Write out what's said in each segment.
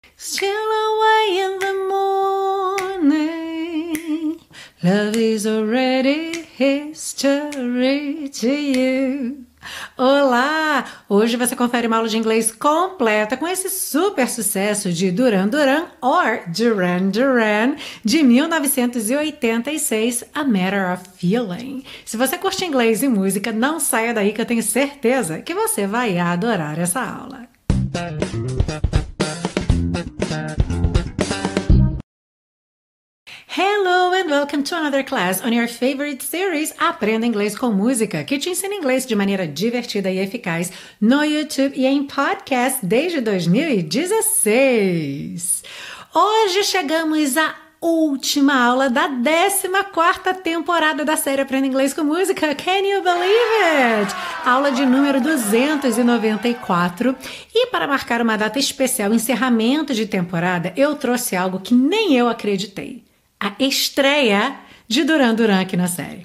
Still away in the morning, love is already history to you. Olá! Hoje você confere uma aula de inglês completa com esse super sucesso de Duran Duran or Duran Duran de 1986, A Matter of Feeling. Se você curte inglês e música, não saia daí que eu tenho certeza que você vai adorar essa aula. Hello and welcome to another class on your favorite series Aprenda Inglês com Música, que te ensina inglês de maneira divertida e eficaz no YouTube e em podcast desde 2016. Hoje chegamos à última aula da 14ª temporada da série Aprenda Inglês com Música. Can you believe it? Aula de número 294. E para marcar uma data especial, encerramento de temporada, eu trouxe algo que nem eu acreditei. A estreia de Duran Duran aqui na série.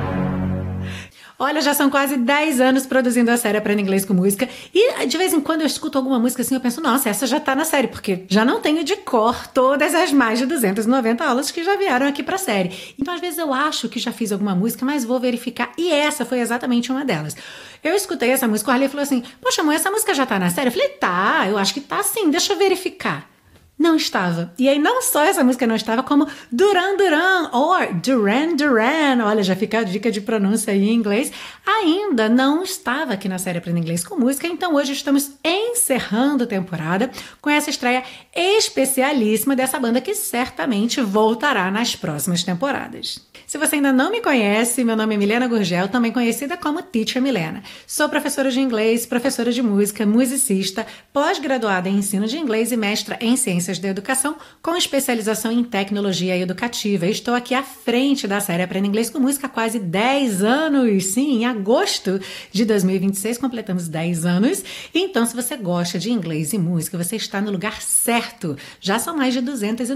Olha, já são quase 10 anos produzindo a série Aprenda Inglês com Música e de vez em quando eu escuto alguma música assim, eu penso, nossa, essa já tá na série, porque já não tenho de cor todas as mais de 290 aulas que já vieram aqui pra série. Então, às vezes eu acho que já fiz alguma música, mas vou verificar, e essa foi exatamente uma delas. Eu escutei essa música, o Arley falou assim, poxa, amor, essa música já tá na série? Eu falei, tá, eu acho que tá sim, deixa eu verificar. Não estava. E aí não só essa música não estava, como Duran Duran or Duran Duran, olha, já fica a dica de pronúncia aí em inglês, ainda não estava aqui na série Aprenda Inglês com Música, então hoje estamos encerrando a temporada com essa estreia especialíssima dessa banda que certamente voltará nas próximas temporadas. Se você ainda não me conhece, meu nome é Milena Gurgel, também conhecida como Teacher Milena. Sou professora de inglês, professora de música, musicista, pós-graduada em ensino de inglês e mestra em ciências da educação, com especialização em tecnologia educativa. Estou aqui à frente da série Aprenda Inglês com Música há quase 10 anos. Sim, em agosto de 2026 completamos 10 anos. Então, se você gosta de inglês e música, você está no lugar certo. Já são mais de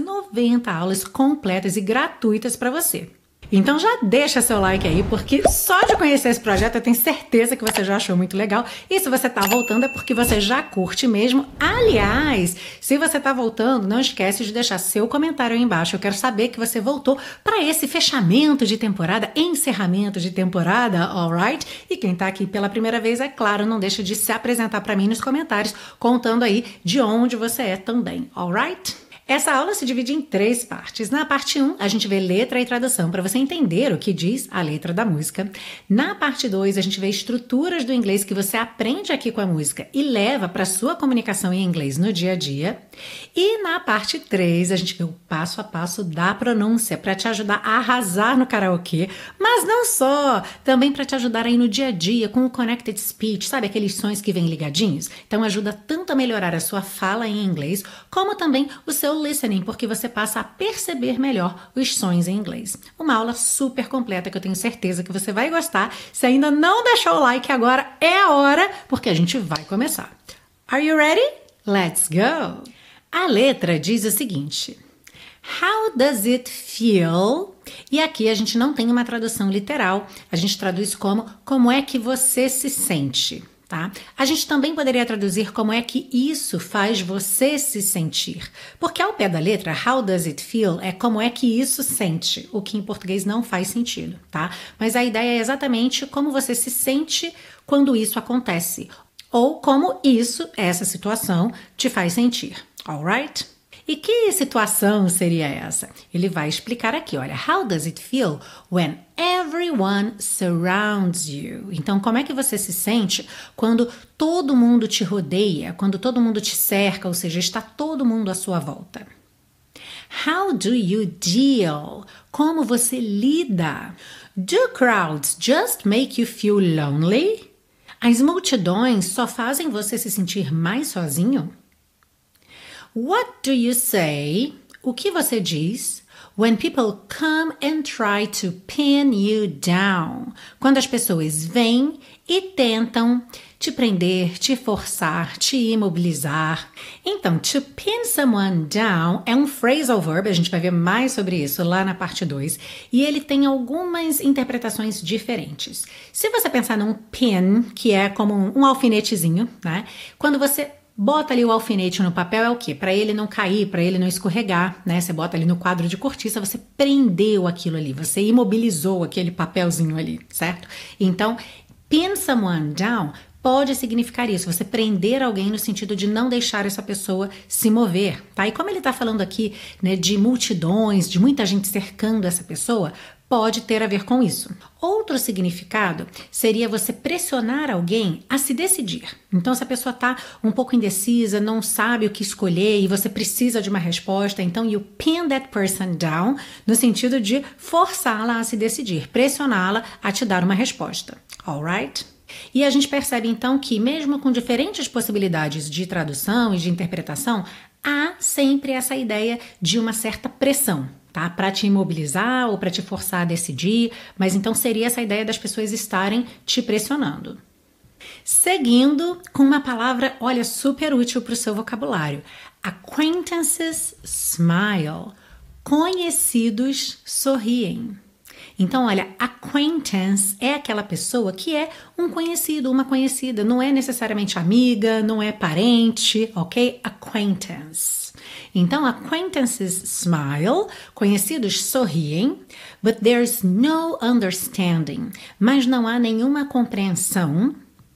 290 aulas completas e gratuitas para você. Então já deixa seu like aí, porque só de conhecer esse projeto eu tenho certeza que você já achou muito legal. E se você tá voltando é porque você já curte mesmo. Aliás, se você tá voltando, não esquece de deixar seu comentário aí embaixo. Eu quero saber que você voltou para esse fechamento de temporada, encerramento de temporada, alright? E quem tá aqui pela primeira vez, é claro, não deixa de se apresentar para mim nos comentários, contando aí de onde você é também, alright? Essa aula se divide em 3 partes. Na parte 1, a gente vê letra e tradução para você entender o que diz a letra da música. Na parte 2, a gente vê estruturas do inglês que você aprende aqui com a música e leva para sua comunicação em inglês no dia a dia. E na parte 3, a gente vê o passo a passo da pronúncia para te ajudar a arrasar no karaokê, mas não só, também para te ajudar aí no dia a dia com o Connected Speech, sabe aqueles sons que vêm ligadinhos? Então ajuda tanto a melhorar a sua fala em inglês, como também o seu listening, porque você passa a perceber melhor os sons em inglês. Uma aula super completa que eu tenho certeza que você vai gostar. Se ainda não deixou o like, agora é a hora, porque a gente vai começar. Are you ready? Let's go! A letra diz o seguinte: How does it feel? E aqui a gente não tem uma tradução literal, a gente traduz como é que você se sente. Tá? A gente também poderia traduzir como é que isso faz você se sentir. Porque ao pé da letra, how does it feel, é como é que isso sente, o que em português não faz sentido, tá? Mas a ideia é exatamente como você se sente quando isso acontece, ou como isso, essa situação, te faz sentir, alright? E que situação seria essa? Ele vai explicar aqui, olha, how does it feel when everyone surrounds you? Então, como é que você se sente quando todo mundo te rodeia, quando todo mundo te cerca, ou seja, está todo mundo à sua volta? How do you deal? Como você lida? Do crowds just make you feel lonely? As multidões só fazem você se sentir mais sozinho? What do you say? O que você diz? When people come and try to pin you down. Quando as pessoas vêm e tentam te prender, te forçar, te imobilizar. Então, to pin someone down é um phrasal verb, a gente vai ver mais sobre isso lá na parte 2, e ele tem algumas interpretações diferentes. Se você pensar num pin, que é como um alfinetezinho, né? Quando você bota ali o alfinete no papel é o quê? Para ele não cair, para ele não escorregar, né? Você bota ali no quadro de cortiça, você prendeu aquilo ali, você imobilizou aquele papelzinho ali, certo? Então, pin someone down pode significar isso, você prender alguém no sentido de não deixar essa pessoa se mover, tá? E como ele tá falando aqui, né, de multidões, de muita gente cercando essa pessoa, pode ter a ver com isso. Outro significado seria você pressionar alguém a se decidir. Então, se a pessoa tá um pouco indecisa, não sabe o que escolher e você precisa de uma resposta, então you pin that person down no sentido de forçá-la a se decidir, pressioná-la a te dar uma resposta. Alright? E a gente percebe então que mesmo com diferentes possibilidades de tradução e de interpretação, há sempre essa ideia de uma certa pressão, tá? Para te imobilizar ou para te forçar a decidir, mas então seria essa ideia das pessoas estarem te pressionando. Seguindo com uma palavra, olha, super útil para o seu vocabulário. Acquaintances smile. Conhecidos sorriem. Então, olha, acquaintance é aquela pessoa que é um conhecido, uma conhecida, não é necessariamente amiga, não é parente, ok? Acquaintance. Então, acquaintances smile, conhecidos sorriem, but there's no understanding, mas não há nenhuma compreensão.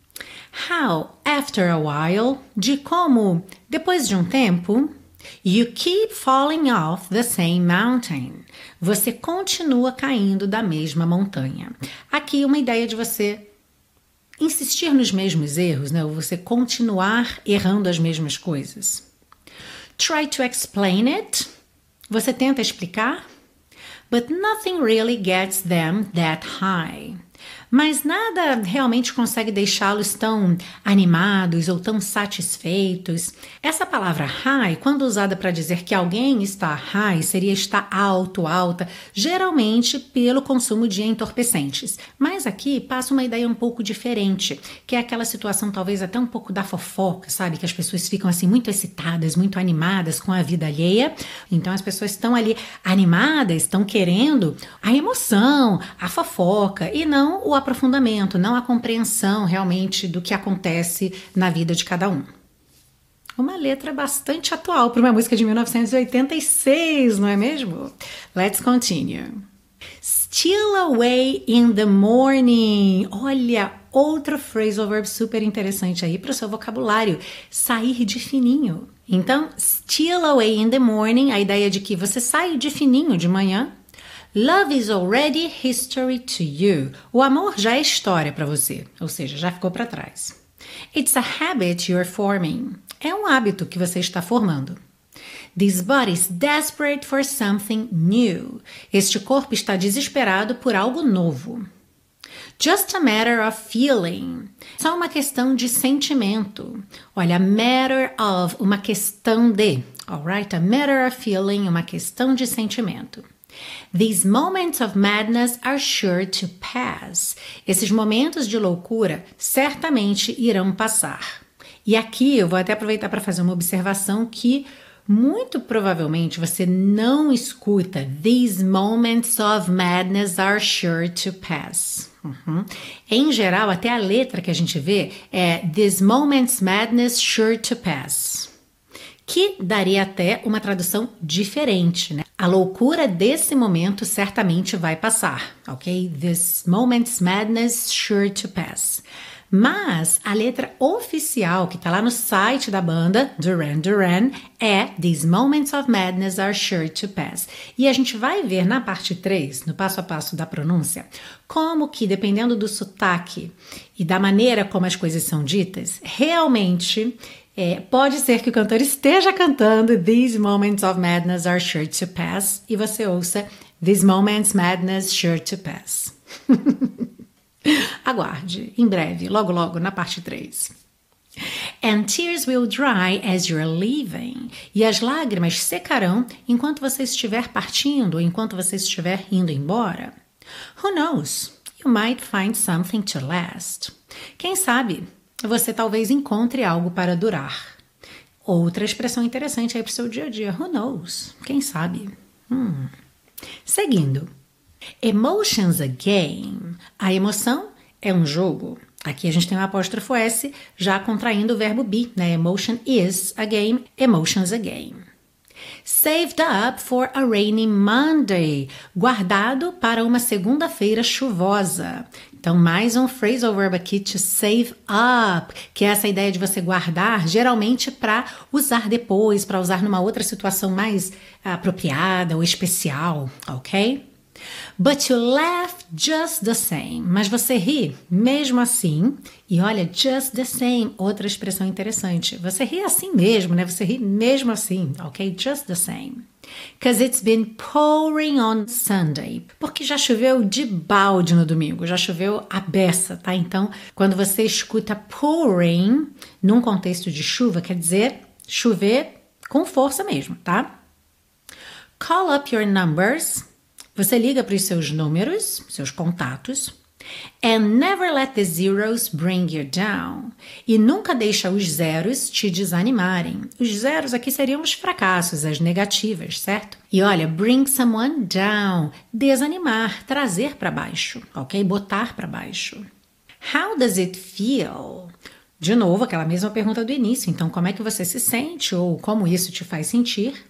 How, after a while, de como, depois de um tempo, you keep falling off the same mountain. Você continua caindo da mesma montanha. Aqui uma ideia de você insistir nos mesmos erros, né? Ou você continuar errando as mesmas coisas. Try to explain it. Você tenta explicar. But nothing really gets them that high. Mas nada realmente consegue deixá-los tão animados ou tão satisfeitos. Essa palavra high, quando usada para dizer que alguém está high, seria estar alto, alta, geralmente pelo consumo de entorpecentes. Mas aqui passa uma ideia um pouco diferente, que é aquela situação talvez até um pouco da fofoca, sabe? Que as pessoas ficam assim muito excitadas, muito animadas com a vida alheia. Então as pessoas estão ali animadas, estão querendo a emoção, a fofoca e não o aprofundamento, não a compreensão realmente do que acontece na vida de cada um. Uma letra bastante atual para uma música de 1986, não é mesmo? Let's continue. Steal away in the morning. Olha, outro phrasal verb super interessante aí para o seu vocabulário. Sair de fininho. Então, steal away in the morning, a ideia de que você sai de fininho de manhã. Love is already history to you. O amor já é história para você, ou seja, já ficou para trás. It's a habit you're forming. É um hábito que você está formando. This body is desperate for something new. Este corpo está desesperado por algo novo. Just a matter of feeling. Só uma questão de sentimento. Olha, matter of, uma questão de. Alright? A matter of feeling, uma questão de sentimento. These moments of madness are sure to pass. Esses momentos de loucura certamente irão passar. E aqui eu vou até aproveitar para fazer uma observação que muito provavelmente você não escuta. These moments of madness are sure to pass. Em geral, até a letra que a gente vê é These moments madness sure to pass. Que daria até uma tradução diferente, né? A loucura desse momento certamente vai passar, ok? This moment's madness sure to pass. Mas a letra oficial que tá lá no site da banda, Duran Duran, é These moments of madness are sure to pass. E a gente vai ver na parte 3, no passo a passo da pronúncia, como que, dependendo do sotaque e da maneira como as coisas são ditas, realmente pode ser que o cantor esteja cantando These moments of madness are sure to pass e você ouça These moments madness sure to pass. Aguarde, em breve, logo logo na parte 3. And tears will dry as you're leaving. E as lágrimas secarão enquanto você estiver partindo ou enquanto você estiver indo embora. Who knows? You might find something to last. Quem sabe? Você talvez encontre algo para durar. Outra expressão interessante aí para o seu dia a dia. Who knows? Quem sabe? Seguindo. Emotion's a game. A emoção é um jogo. Aqui a gente tem o apóstrofo S já contraindo o verbo be, né? Emotion is a game, emotions a game. Saved up for a rainy Monday. Guardado para uma segunda-feira chuvosa. Então, mais um phrasal verb aqui, to save up, que é essa ideia de você guardar, geralmente para usar depois, para usar numa outra situação mais apropriada ou especial, ok? But you laugh just the same. Mas você ri mesmo assim. E olha, just the same, outra expressão interessante. Você ri assim mesmo, né? Você ri mesmo assim, ok? Just the same. Because it's been pouring on Sunday. Porque já choveu de balde no domingo, já choveu a beça, tá? Então, quando você escuta pouring, num contexto de chuva, quer dizer chover com força mesmo, tá? Call up your numbers. Você liga para os seus números, seus contatos. And never let the zeros bring you down. E nunca deixa os zeros te desanimarem. Os zeros aqui seriam os fracassos, as negativas, certo? E olha, bring someone down. Desanimar, trazer para baixo, ok? Botar para baixo. How does it feel? De novo, aquela mesma pergunta do início. Então, como é que você se sente ou como isso te faz sentir?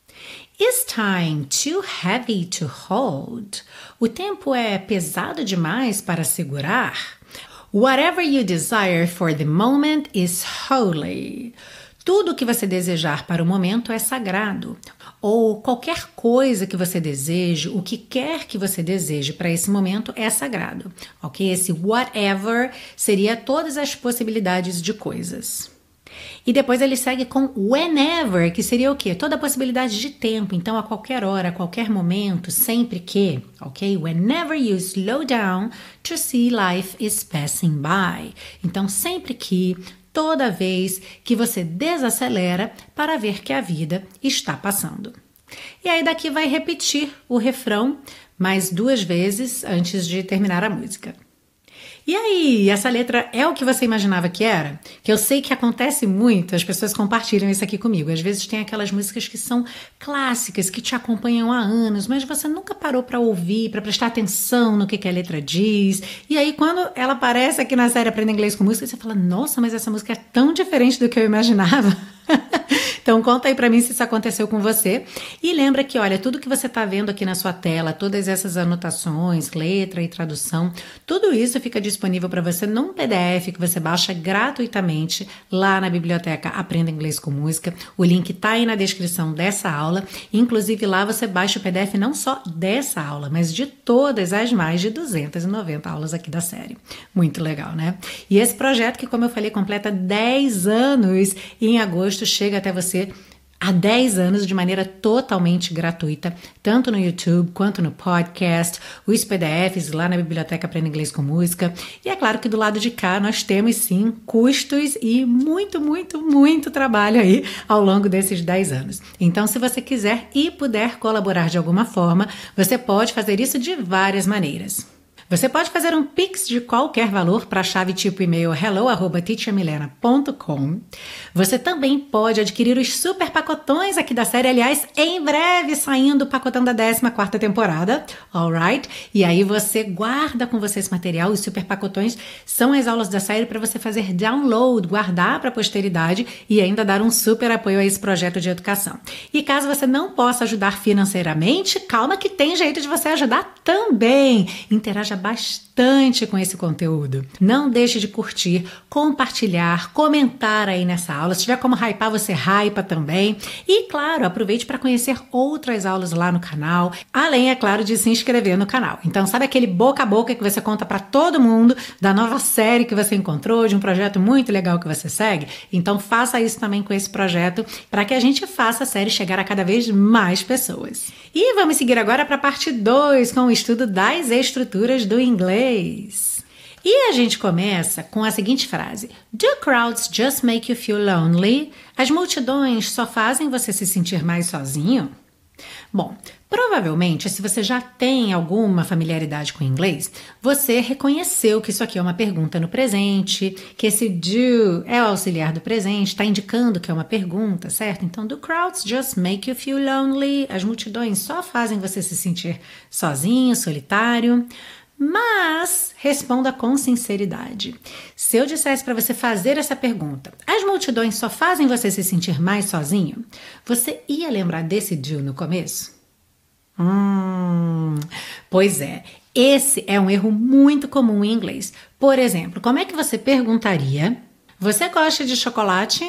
Is time too heavy to hold? O tempo é pesado demais para segurar? Whatever you desire for the moment is holy. Tudo que você desejar para o momento é sagrado. Ou qualquer coisa que você deseje, o que quer que você deseje para esse momento é sagrado. Ok? Esse whatever seria todas as possibilidades de coisas. E depois ele segue com whenever, que seria o quê? Toda a possibilidade de tempo. Então, a qualquer hora, a qualquer momento, sempre que, ok? Whenever you slow down to see life is passing by. Então, sempre que, toda vez que você desacelera para ver que a vida está passando. E aí daqui vai repetir o refrão mais 2 vezes antes de terminar a música. E aí, essa letra é o que você imaginava que era? Que eu sei que acontece muito, as pessoas compartilham isso aqui comigo. Às vezes tem aquelas músicas que são clássicas, que te acompanham há anos, mas você nunca parou para ouvir, para prestar atenção no que a letra diz. E aí, quando ela aparece aqui na série Aprenda Inglês com Música, você fala, nossa, mas essa música é tão diferente do que eu imaginava. Então conta aí pra mim se isso aconteceu com você. E lembra que, olha, tudo que você tá vendo aqui na sua tela, todas essas anotações, letra e tradução, tudo isso fica disponível para você num PDF que você baixa gratuitamente lá na biblioteca Aprenda Inglês com Música. O link tá aí na descrição dessa aula. Inclusive lá você baixa o PDF não só dessa aula, mas de todas as mais de 290 aulas aqui da série. Muito legal, né? E esse projeto que, como eu falei, completa 10 anos e em agosto chega até você há 10 anos de maneira totalmente gratuita, tanto no YouTube quanto no podcast, os PDFs lá na Biblioteca Aprenda Inglês com Música. E é claro que do lado de cá nós temos sim custos e muito trabalho aí ao longo desses 10 anos. Então, se você quiser e puder colaborar de alguma forma, você pode fazer isso de várias maneiras. Você pode fazer um Pix de qualquer valor para a chave tipo e-mail hello@teachermilena.com. Você também pode adquirir os super pacotões aqui da série, aliás, em breve saindo o pacotão da 14ª temporada, alright? E aí você guarda com você esse material, os super pacotões são as aulas da série para você fazer download, guardar para a posteridade e ainda dar um super apoio a esse projeto de educação. E caso você não possa ajudar financeiramente, calma que tem jeito de você ajudar também. Interaja bastante com esse conteúdo. Não deixe de curtir, compartilhar, comentar aí nessa aula. Se tiver como hypar, você hypa também. E, claro, aproveite para conhecer outras aulas lá no canal, além, é claro, de se inscrever no canal. Então, sabe aquele boca a boca que você conta para todo mundo da nova série que você encontrou, de um projeto muito legal que você segue? Então, faça isso também com esse projeto para que a gente faça a série chegar a cada vez mais pessoas. E vamos seguir agora para a parte 2, com o estudo das estruturas do inglês. E a gente começa com a seguinte frase: Do crowds just make you feel lonely? As multidões só fazem você se sentir mais sozinho? Bom, provavelmente, se você já tem alguma familiaridade com o inglês, você reconheceu que isso aqui é uma pergunta no presente, que esse do é o auxiliar do presente, está indicando que é uma pergunta, certo? Então, do crowds just make you feel lonely? As multidões só fazem você se sentir sozinho, solitário. Mas responda com sinceridade. Se eu dissesse para você fazer essa pergunta, as multidões só fazem você se sentir mais sozinho? Você ia lembrar desse do no começo? Pois é, esse é um erro muito comum em inglês. Por exemplo, como é que você perguntaria: você gosta de chocolate?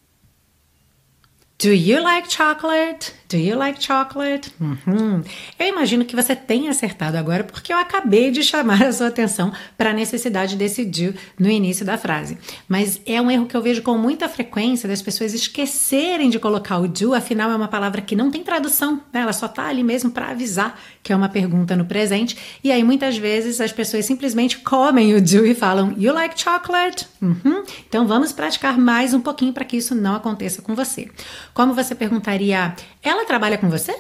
Do you like chocolate? Do you like chocolate? Eu imagino que você tenha acertado agora porque eu acabei de chamar a sua atenção para a necessidade desse do no início da frase. Mas é um erro que eu vejo com muita frequência das pessoas esquecerem de colocar o do, afinal é uma palavra que não tem tradução, né? Ela só está ali mesmo para avisar que é uma pergunta no presente. E aí muitas vezes as pessoas simplesmente comem o do e falam you like chocolate? Então vamos praticar mais um pouquinho para que isso não aconteça com você. Como você perguntaria: ela trabalha com você?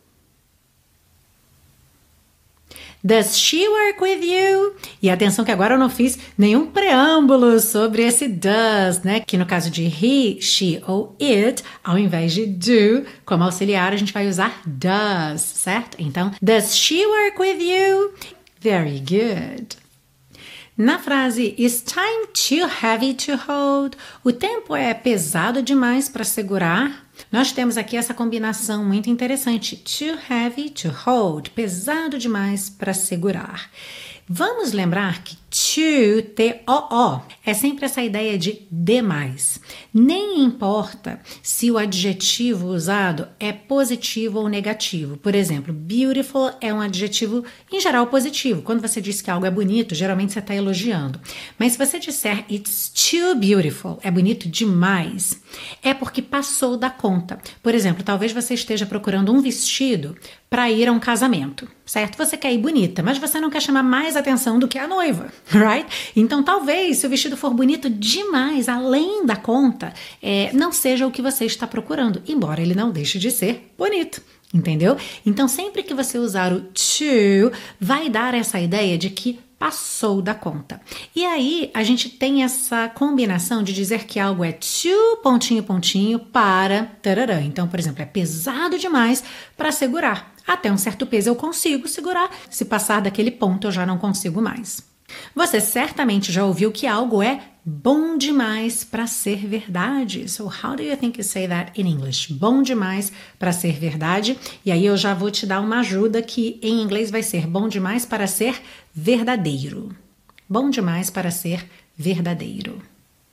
Does she work with you? E atenção que agora eu não fiz nenhum preâmbulo sobre esse does, né? Que no caso de he, she ou it, ao invés de do, como auxiliar, a gente vai usar does, certo? Então, does she work with you? Very good. Na frase is time too heavy to hold, o tempo é pesado demais para segurar. Nós temos aqui essa combinação muito interessante, too heavy to hold, pesado demais para segurar. Vamos lembrar que to, T-O-O, é sempre essa ideia de demais. Nem importa se o adjetivo usado é positivo ou negativo. Por exemplo, beautiful é um adjetivo, em geral, positivo. Quando você diz que algo é bonito, geralmente você está elogiando. Mas se você disser it's too beautiful, é bonito demais, é porque passou da conta. Por exemplo, talvez você esteja procurando um vestido para ir a um casamento, certo? Você quer ir bonita, mas você não quer chamar mais atenção do que a noiva, right? Então, talvez, se o vestido for bonito demais, além da conta, não seja o que você está procurando, embora ele não deixe de ser bonito, entendeu? Então, sempre que você usar o to, vai dar essa ideia de que passou da conta. E aí, a gente tem essa combinação de dizer que algo é too, pontinho, pontinho, para tararã. Então, por exemplo, é pesado demais para segurar. Até um certo peso eu consigo segurar, se passar daquele ponto eu já não consigo mais. Você certamente já ouviu que algo é bom demais para ser verdade. So, how do you think you say that in English? Bom demais para ser verdade. E aí eu já vou te dar uma ajuda que em inglês vai ser bom demais para ser verdadeiro. Bom demais para ser verdadeiro.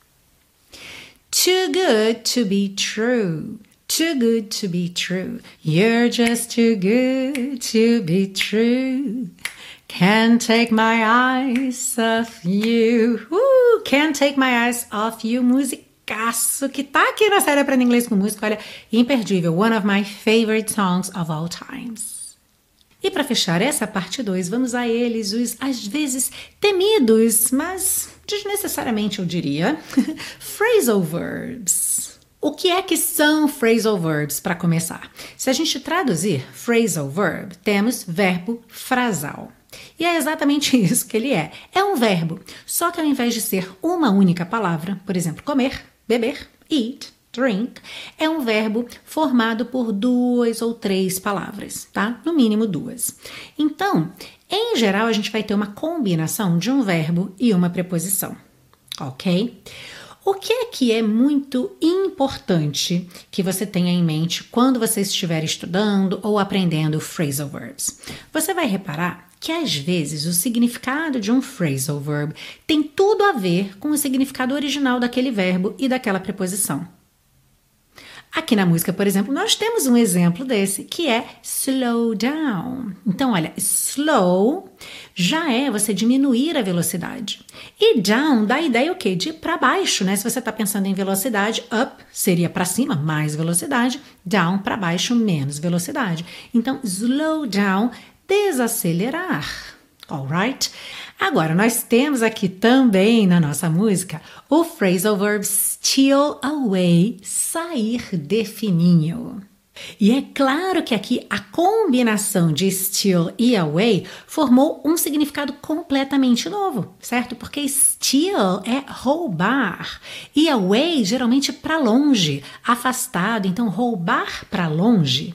Too good to be true. Too good to be true. You're just too good to be true. Can't take my eyes off you. Can't take my eyes off you. Musicaço que tá aqui na série Aprenda Inglês com Música. Olha, imperdível. One of my favorite songs of all times. E para fechar essa parte 2, vamos a eles, os às vezes temidos, mas desnecessariamente eu diria, phrasal verbs. O que é que são phrasal verbs para começar? Se a gente traduzir phrasal verb, temos verbo frasal. E é exatamente isso que ele é. É um verbo, só que ao invés de ser uma única palavra, por exemplo, comer, beber, eat, drink, é um verbo formado por 2 ou 3 palavras, tá? No mínimo 2. Então, em geral, a gente vai ter uma combinação de um verbo e uma preposição, ok? O que é muito importante que você tenha em mente quando você estiver estudando ou aprendendo phrasal verbs? Você vai reparar que às vezes o significado de um phrasal verb tem tudo a ver com o significado original daquele verbo e daquela preposição. Aqui na música, por exemplo, nós temos um exemplo desse, que é slow down. Então, olha, slow já é você diminuir a velocidade. E down dá a ideia o quê? De para baixo, né? Se você está pensando em velocidade, up seria para cima, mais velocidade, down para baixo, menos velocidade. Então, slow down, desacelerar. Alright? Agora, nós temos aqui também na nossa música o phrasal verb steal away, sair de fininho. E é claro que aqui a combinação de steal e away formou um significado completamente novo, certo? Porque steal é roubar e away geralmente para longe, afastado. Então, roubar para longe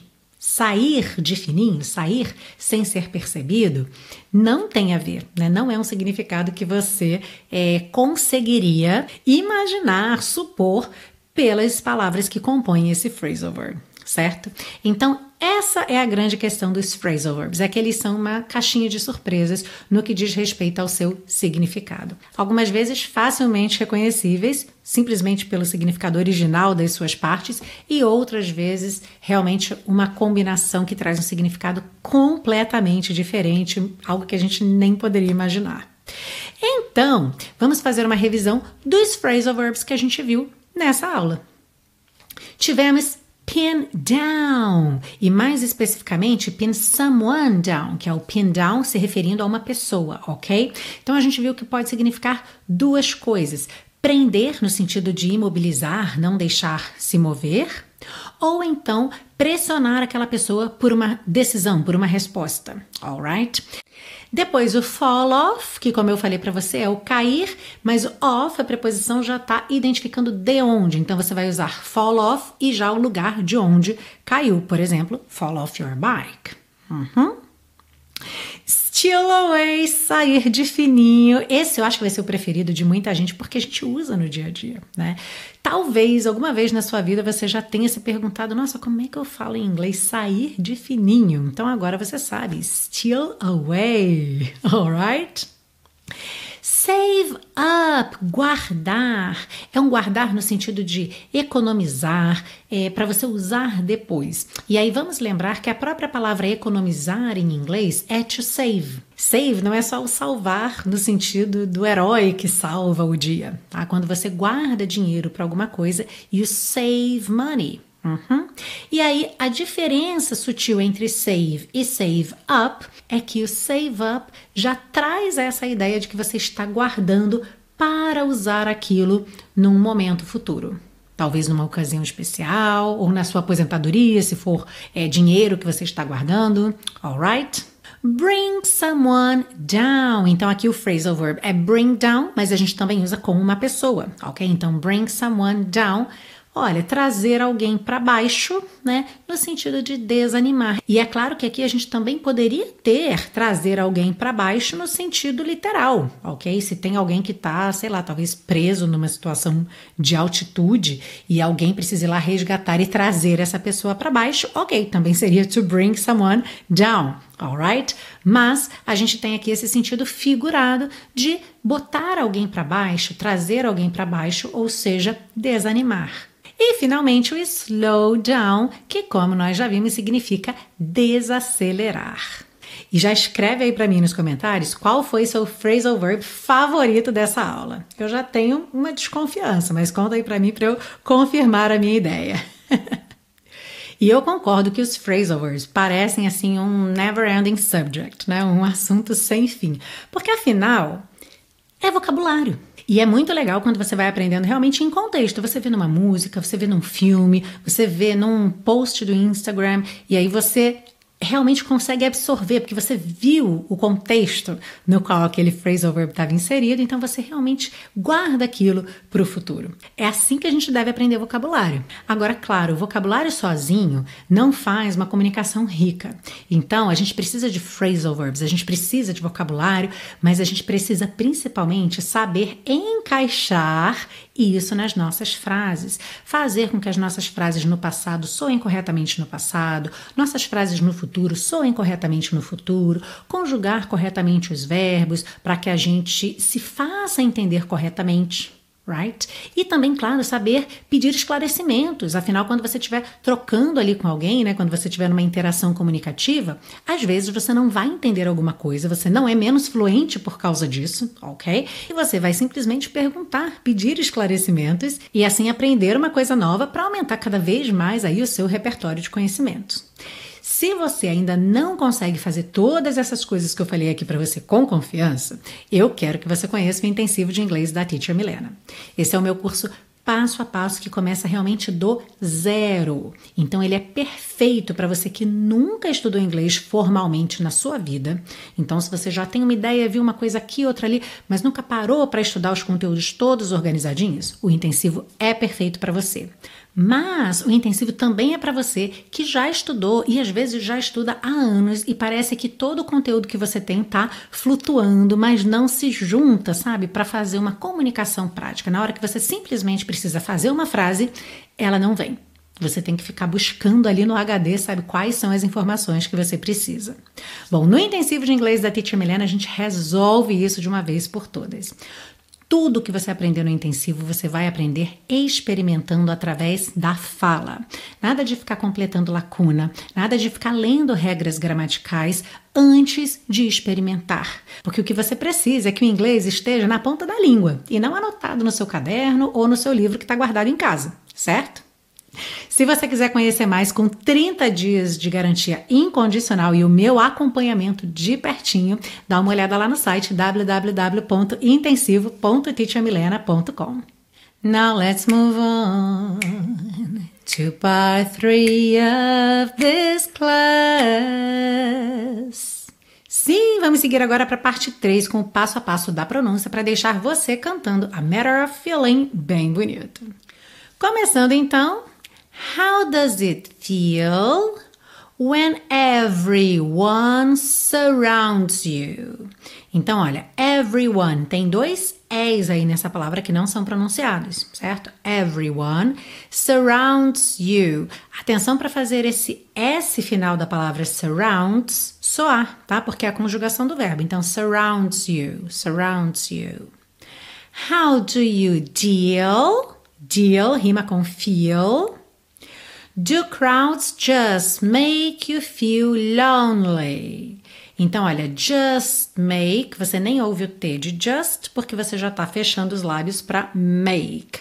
sair de fininho, sair sem ser percebido, não tem a ver, né? Não é um significado que você conseguiria imaginar, supor, pelas palavras que compõem esse phrasal verb, certo? Então, essa é a grande questão dos phrasal verbs, é que eles são uma caixinha de surpresas no que diz respeito ao seu significado. Algumas vezes facilmente reconhecíveis, simplesmente pelo significado original das suas partes, e outras vezes realmente uma combinação que traz um significado completamente diferente, algo que a gente nem poderia imaginar. Então, vamos fazer uma revisão dos phrasal verbs que a gente viu nessa aula. Tivemos pin down, e mais especificamente pin someone down, que é o pin down se referindo a uma pessoa, ok? Então a gente viu que pode significar duas coisas: prender no sentido de imobilizar, não deixar se mover, ou então pressionar aquela pessoa por uma decisão, por uma resposta, alright? Depois o fall off, que como eu falei para você é o cair, mas off, a preposição já está identificando de onde. Então você vai usar fall off e já o lugar de onde caiu. Por exemplo, fall off your bike. Steal away, sair de fininho. Esse eu acho que vai ser o preferido de muita gente porque a gente usa no dia a dia, né? Talvez alguma vez na sua vida você já tenha se perguntado: nossa, como é que eu falo em inglês sair de fininho? Então agora você sabe, steal away, alright? Save up, guardar, é um guardar no sentido de economizar, para você usar depois. E aí vamos lembrar que a própria palavra economizar em inglês é to save. Save não é só o salvar no sentido do herói que salva o dia, tá? Quando você guarda dinheiro para alguma coisa, you save money. E aí a diferença sutil entre save e save up é que o save up já traz essa ideia de que você está guardando para usar aquilo num momento futuro. Talvez numa ocasião especial ou na sua aposentadoria, se for dinheiro que você está guardando, alright? Bring someone down. Então aqui o phrasal verb é bring down, mas a gente também usa como uma pessoa, ok? Então bring someone down. Olha, trazer alguém para baixo, né, no sentido de desanimar. E é claro que aqui a gente também poderia ter trazer alguém para baixo no sentido literal, ok? Se tem alguém que está, sei lá, talvez preso numa situação de altitude e alguém precisa ir lá resgatar e trazer essa pessoa para baixo, ok, também seria to bring someone down, alright? Mas a gente tem aqui esse sentido figurado de botar alguém para baixo, trazer alguém para baixo, ou seja, desanimar. E, finalmente, o slow down, que, como nós já vimos, significa desacelerar. E já escreve aí para mim nos comentários qual foi seu phrasal verb favorito dessa aula. Eu já tenho uma desconfiança, mas conta aí para mim para eu confirmar a minha ideia. E eu concordo que os phrasal verbs parecem assim um never-ending subject, né? Um assunto sem fim. Porque, afinal, é vocabulário. E é muito legal quando você vai aprendendo realmente em contexto. Você vê numa música, você vê num filme, você vê num post do Instagram, e aí você realmente consegue absorver, porque você viu o contexto no qual aquele phrasal verb estava inserido, então você realmente guarda aquilo para o futuro. É assim que a gente deve aprender vocabulário. Agora, claro, o vocabulário sozinho não faz uma comunicação rica. Então, a gente precisa de phrasal verbs, a gente precisa de vocabulário, mas a gente precisa principalmente saber encaixar isso nas nossas frases. Fazer com que as nossas frases no passado soem corretamente no passado, nossas frases no futuro soem corretamente no futuro, conjugar corretamente os verbos para que a gente se faça entender corretamente. Right? E também, claro, saber pedir esclarecimentos. Afinal, quando você estiver trocando ali com alguém, né, quando você estiver numa interação comunicativa, às vezes você não vai entender alguma coisa, você não é menos fluente por causa disso, ok? E você vai simplesmente perguntar, pedir esclarecimentos e assim aprender uma coisa nova para aumentar cada vez mais aí o seu repertório de conhecimentos. Se você ainda não consegue fazer todas essas coisas que eu falei aqui para você com confiança, eu quero que você conheça o intensivo de inglês da Teacher Milena. Esse é o meu curso passo a passo que começa realmente do zero. Então ele é perfeito para você que nunca estudou inglês formalmente na sua vida. Então se você já tem uma ideia, viu uma coisa aqui, outra ali, mas nunca parou para estudar os conteúdos todos organizadinhos, o intensivo é perfeito para você. Mas o intensivo também é para você que já estudou e às vezes já estuda há anos e parece que todo o conteúdo que você tem tá flutuando, mas não se junta, sabe? Para fazer uma comunicação prática. Na hora que você simplesmente precisa fazer uma frase, ela não vem. Você tem que ficar buscando ali no HD, sabe, quais são as informações que você precisa. Bom, no intensivo de inglês da Teacher Milena, a gente resolve isso de uma vez por todas. Tudo que você aprender no intensivo, você vai aprender experimentando através da fala. Nada de ficar completando lacuna, nada de ficar lendo regras gramaticais antes de experimentar. Porque o que você precisa é que o inglês esteja na ponta da língua e não anotado no seu caderno ou no seu livro que está guardado em casa, certo? Se você quiser conhecer mais com 30 dias de garantia incondicional e o meu acompanhamento de pertinho, dá uma olhada lá no site www.intensivo.teachermilena.com. Now let's move on to part 3 of this class. Sim, vamos seguir agora para a parte 3 com o passo a passo da pronúncia para deixar você cantando A Matter of Feeling bem bonito. Começando então. How does it feel when everyone surrounds you? Então, olha, everyone tem 2 E's aí nessa palavra que não são pronunciados, certo? Everyone surrounds you. Atenção para fazer esse S final da palavra surrounds soar, tá? Porque é a conjugação do verbo. Então, surrounds you, surrounds you. How do you deal? Deal rima com feel. Do crowds just make you feel lonely? Então, olha, just make, você nem ouve o T de just, porque você já está fechando os lábios para make.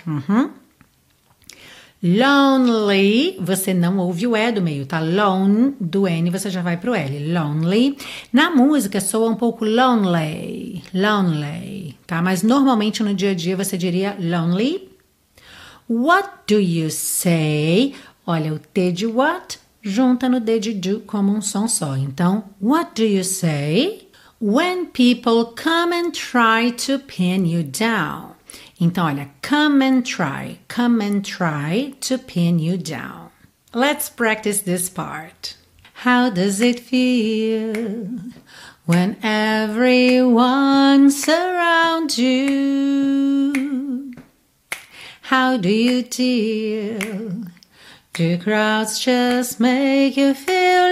Lonely, você não ouve o E do meio, tá? Lone, do N, você já vai pro L. Lonely. Na música, soa um pouco lonely, lonely, tá? Mas normalmente no dia a dia você diria lonely. What do you say? Olha, o T de what junta no D de do como um som só. Então, what do you say when people come and try to pin you down? Então, olha, come and try to pin you down. Let's practice this part. How does it feel when everyone surrounds you? How do you deal? Do crowds just make you feel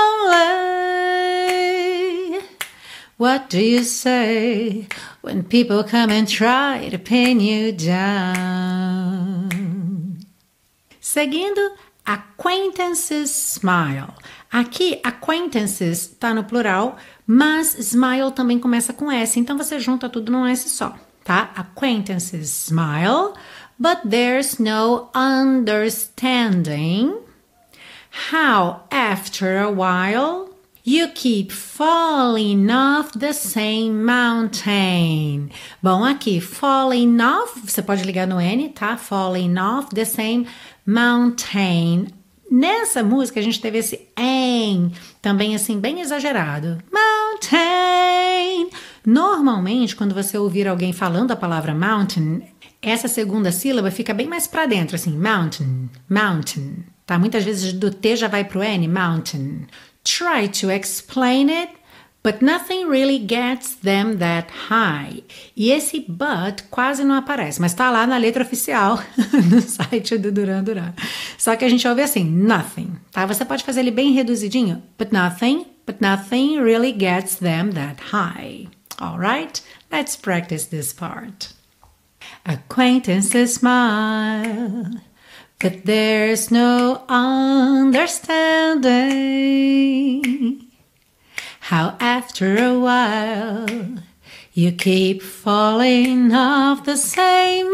lonely? What do you say when people come and try to pin you down? Seguindo, acquaintances smile. Aqui, acquaintances está no plural, mas smile também começa com S, então você junta tudo num S só, tá? Acquaintances smile. But there's no understanding how, after a while, you keep falling off the same mountain. Bom, aqui, falling off, você pode ligar no N, tá? Falling off the same mountain. Nessa música, a gente teve esse en, também assim, bem exagerado. Mountain. Normalmente, quando você ouvir alguém falando a palavra mountain, essa segunda sílaba fica bem mais para dentro, assim, mountain, mountain, tá? Muitas vezes do T já vai pro N, mountain. Try to explain it, but nothing really gets them that high. E esse but quase não aparece, mas tá lá na letra oficial no site do Duran Duran. Só que a gente ouve assim, nothing, tá? Você pode fazer ele bem reduzidinho, but nothing really gets them that high. Alright? Let's practice this part. Acquaintances smile, but there's no understanding how after a while you keep falling off the same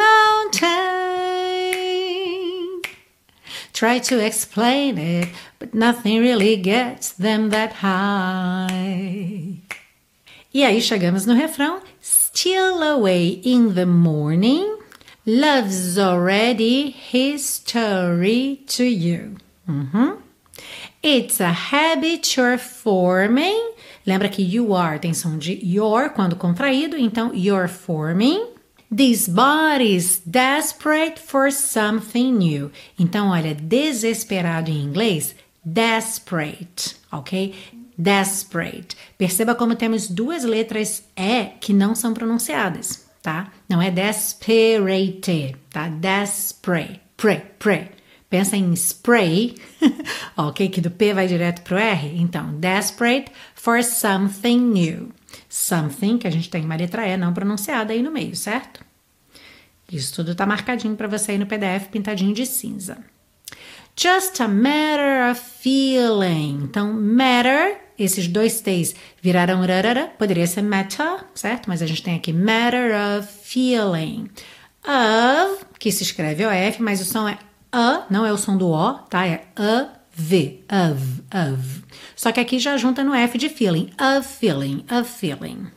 mountain. Try to explain it, but nothing really gets them that high. E aí chegamos no refrão. Still away in the morning, love's already history to you. It's a habit you're forming. Lembra que you are tem som de your quando contraído, então you're forming. This body's desperate for something new. Então, olha, desesperado em inglês, desperate, ok? Desperate. Perceba como temos duas letras E que não são pronunciadas, tá? Não é desperate, tá? Desperate, pre. Pensa em spray, ok? Que do P vai direto pro R. Então, desperate for something new. Something, que a gente tem uma letra E não pronunciada aí no meio, certo? Isso tudo tá marcadinho para você aí no PDF, pintadinho de cinza. Just a matter of feeling. Então, matter, esses dois T's viraram rarara, poderia ser matter, certo? Mas a gente tem aqui matter of feeling. Of, que se escreve OF, mas o som é A, não é o som do O, tá? É A-V, of. Só que aqui já junta no F de feeling, of feeling.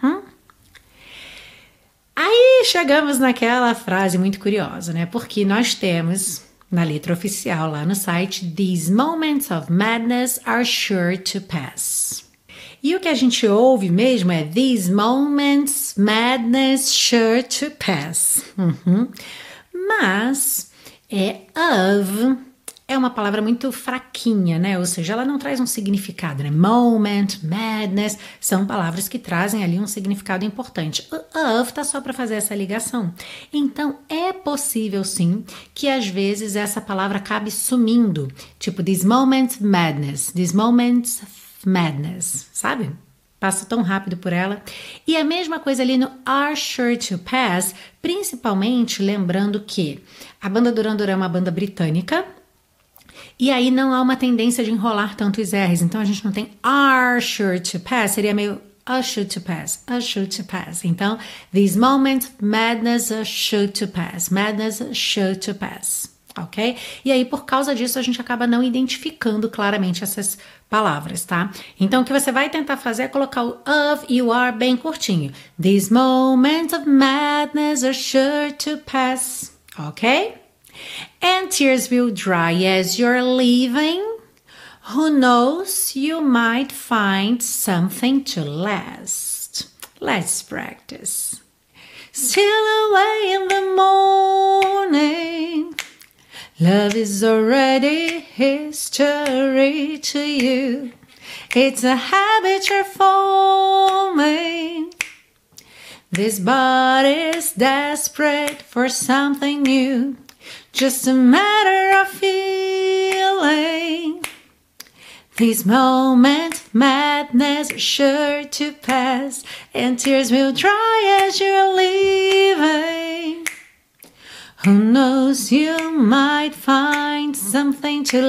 Aí chegamos naquela frase muito curiosa, né? Porque nós temos na letra oficial lá no site, these moments of madness are sure to pass. E o que a gente ouve mesmo é these moments, madness, sure to pass. Mas of é uma palavra muito fraquinha, né? Ou seja, ela não traz um significado, né? Moment, madness, são palavras que trazem ali um significado importante. O of tá só para fazer essa ligação. Então, é possível, sim, que às vezes essa palavra acabe sumindo. Tipo, this moment, madness. This moment, madness, sabe? Passa tão rápido por ela. E a mesma coisa ali no are sure to pass, principalmente lembrando que a banda Duran Duran é uma banda britânica, e aí não há uma tendência de enrolar tanto os R's. Então a gente não tem are sure to pass, seria meio are sure to pass, are sure to pass. Então, these moments, madness are sure to pass, madness are sure to pass. Ok? E aí, por causa disso, a gente acaba não identificando claramente essas palavras, tá? Então, o que você vai tentar fazer é colocar o of e o are bem curtinho. These moments of madness are sure to pass. Ok? And tears will dry as you're leaving. Who knows, you might find something to last. Let's practice. Still away in the morning. Love is already history to you. It's a habit you're forming. This body's desperate for something new. Just a matter of feeling. These moments, madness, are sure to pass, and tears will dry as you're leaving. Who knows, you might find something to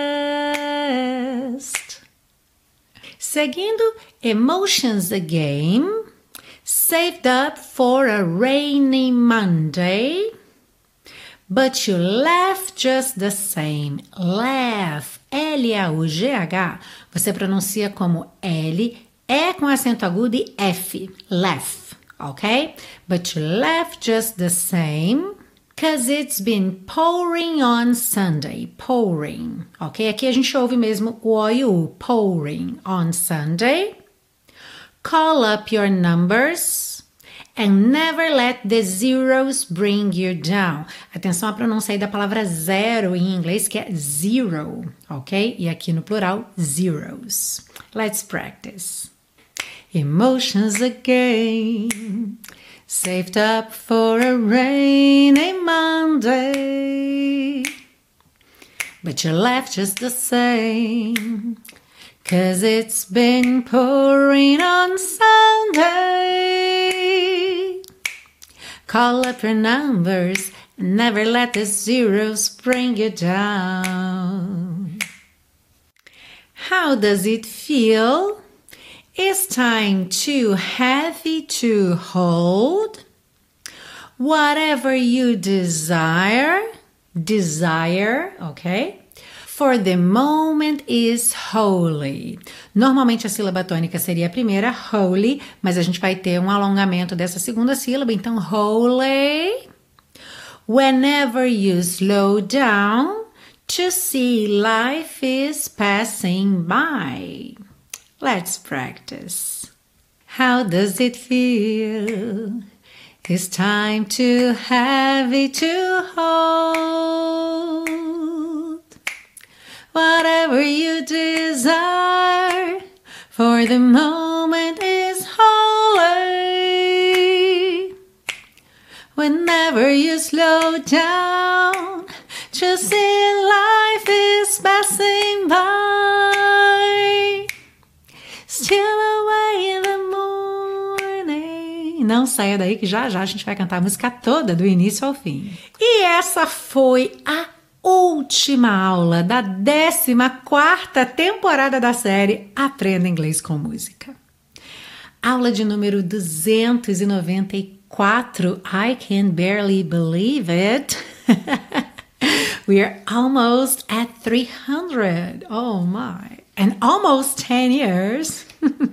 last. Seguindo Emotions Again, saved up for a rainy Monday, but you laugh just the same. Laugh, L-A-U-G-H, você pronuncia como L, E com acento agudo e F, laugh, ok? But you laugh just the same. Cause it's been pouring on Sunday. Pouring, ok? Aqui a gente ouve mesmo o O e o U. Pouring on Sunday. Call up your numbers and never let the zeros bring you down. Atenção à pronúncia aí da palavra zero em inglês, que é zero, ok? E aqui no plural, zeros. Let's practice. Emotions again. Saved up for a rainy Monday, but you laugh just the same, 'cause it's been pouring on Sunday. Call up your numbers and never let the zeros bring you down. How does it feel? Is time too heavy to hold? Whatever you desire, ok? For the moment is holy. Normalmente a sílaba tônica seria a primeira, holy, mas a gente vai ter um alongamento dessa segunda sílaba, então holy. Whenever you slow down to see life is passing by. Let's practice. How does it feel? It's time too heavy to hold. Whatever you desire for the moment is holy. Whenever you slow down, just see life is passing by. Still away in the morning. Não saia daí que já já a gente vai cantar a música toda, do início ao fim. E essa foi a última aula da 14ª temporada da série Aprenda Inglês com Música. Aula de número 294, I Can Barely Believe It. We are almost at 300. Oh my. And almost 10 years.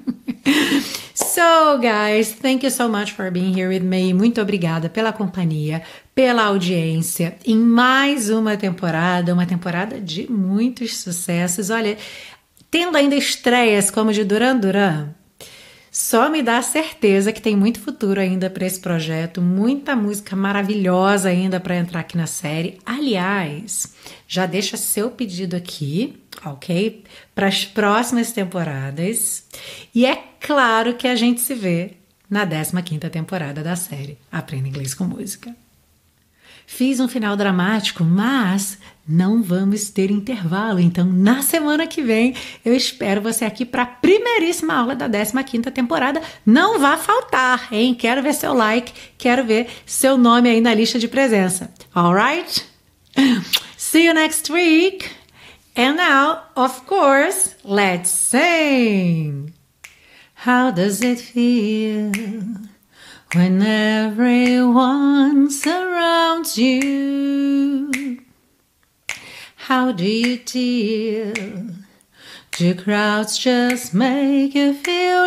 So, guys, thank you so much for being here with me. Muito obrigada pela companhia, pela audiência em mais uma temporada de muitos sucessos. Olha, tendo ainda estreias como de Duran Duran, só me dá certeza que tem muito futuro ainda para esse projeto, muita música maravilhosa ainda para entrar aqui na série. Aliás, já deixa seu pedido aqui, ok? Para as próximas temporadas. E é claro que a gente se vê na 15ª temporada da série Aprenda Inglês com Música. Fiz um final dramático, mas não vamos ter intervalo. Então, na semana que vem, eu espero você aqui para a primeiríssima aula da 15ª temporada. Não vá faltar, hein? Quero ver seu like, quero ver seu nome aí na lista de presença. Alright? See you next week. And now, of course, let's sing. How does it feel when everyone surrounds you? How do you deal? Do crowds just make you feel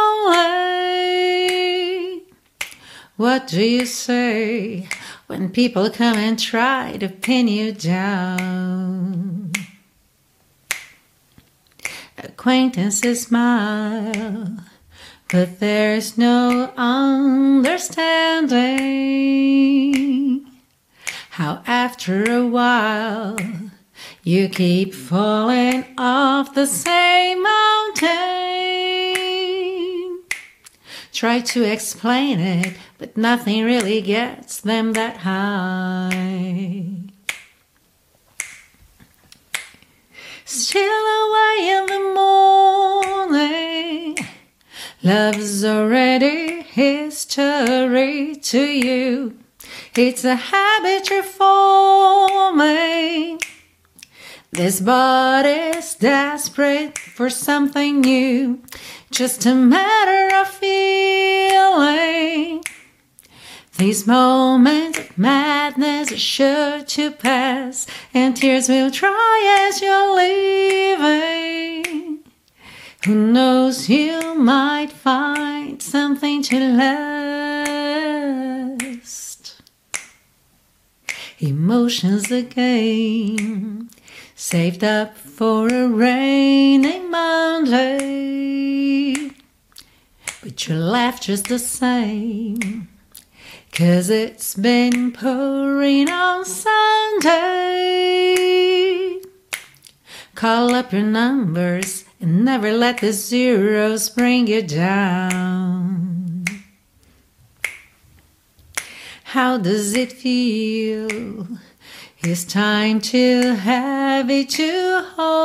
lonely? What do you say when people come and try to pin you down? Acquaintances smile, but there's no understanding how after a while you keep falling off the same mountain. Try to explain it, but nothing really gets them that high. Still away in the morning, love's already history to you. It's a habit you're forming. This body's desperate for something new, just a matter of feeling. These moments of madness are sure to pass, and tears will dry as you're leaving. Who knows, you might find something to last. Emotions again, saved up for a rainy Monday, but you laugh just the same, 'cause it's been pouring on Sunday. Call up your numbers and never let the zeros bring you down. How does it feel? Is time too heavy to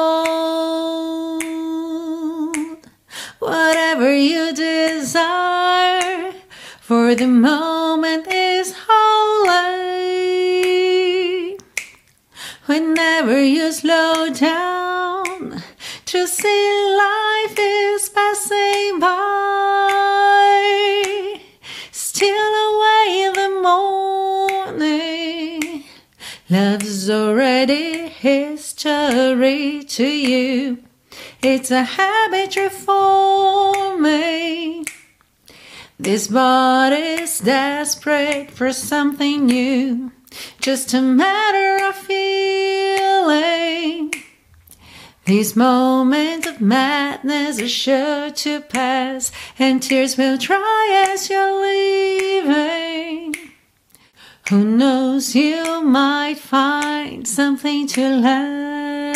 hold? Whatever you desire for the moment is holy. Whenever you slow down, to see life is passing by. Still away in the morning, love's already history to you. It's a habit you're forming. This body's desperate for something new, just a matter of feeling. These moments of madness are sure to pass, and tears will dry as you're leaving. Who knows, you might find something to laugh